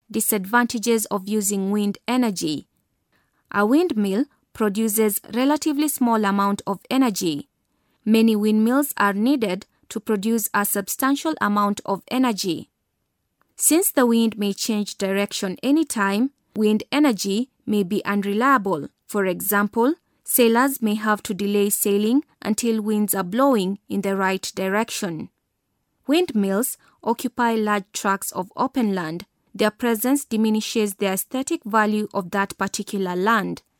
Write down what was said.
Disadvantages of using wind energy. A windmill produces relatively small amount of energy. Many windmills are needed to produce a substantial amount of energy. Since the wind may change direction anytime, wind energy may be unreliable. For example, sailors may have to delay sailing until winds are blowing in the right direction. Windmills occupy large tracts of open land. Their presence diminishes the aesthetic value of that particular land.